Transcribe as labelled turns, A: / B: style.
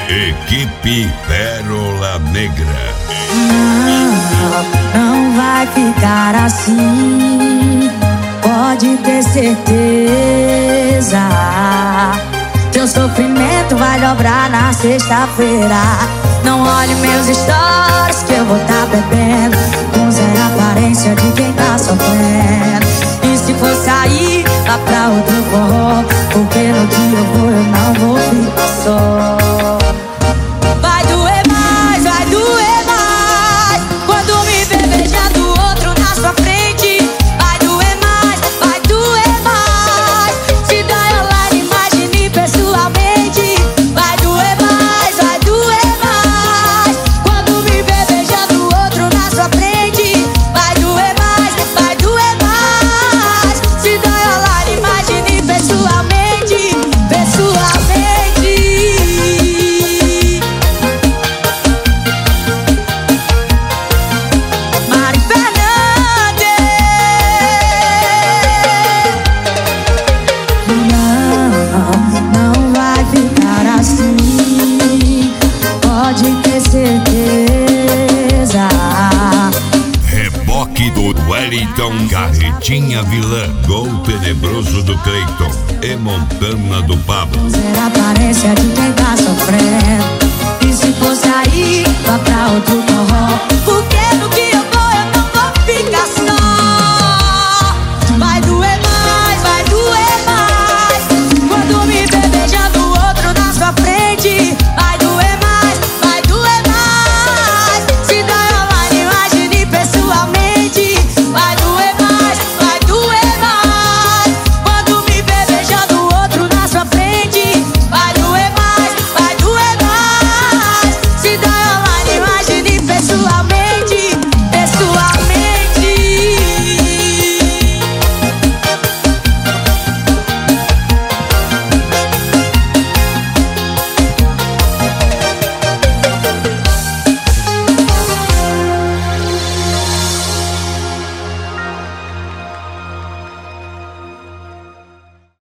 A: Equipe Pérola Negra.
B: Não vai ficar assim, pode ter certeza. Teu sofrimento vai dobrar na sexta-feira. Não olhe meus stories que eu vou tá bebendo, com zero aparência de quem tá sofrendo. E se for sair, vá pra outro forró, porque no que eu vou eu não vou ficar só. Vai doer mais quando me ver beijando outro na sua frente. Vai doer mais se dá online, imagine pessoalmente. Vai doer mais quando me ver beijando outro na sua frente. Vai doer mais se dá online, imagine pessoalmente. Mari Fernandes. Não vai ficar assim, pode ter certeza.
A: Reboque do Wellington, Carretinha Vilã, Gol Tenebroso do Cleiton e Montana do Pablo.
B: Zero aparência de